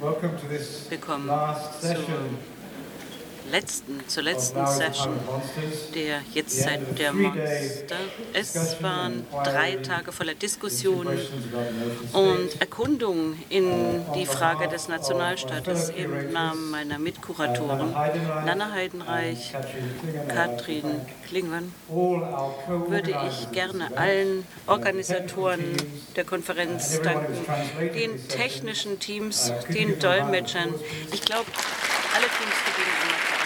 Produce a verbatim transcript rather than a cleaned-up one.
willkommen zur letzten, zur letzten Session der Jetztzeit der Monster. Es waren drei Tage voller Diskussionen und Erkundung in die Frage des Nationalstaates. Im Namen meiner Mitkuratoren Nanna Heidenreich, Katrin Klingmann, würde ich gerne allen Organisatoren der Konferenz danken, den technischen Teams, den Dolmetschern. Ich glaube, alle Teams verdienen anerkannt.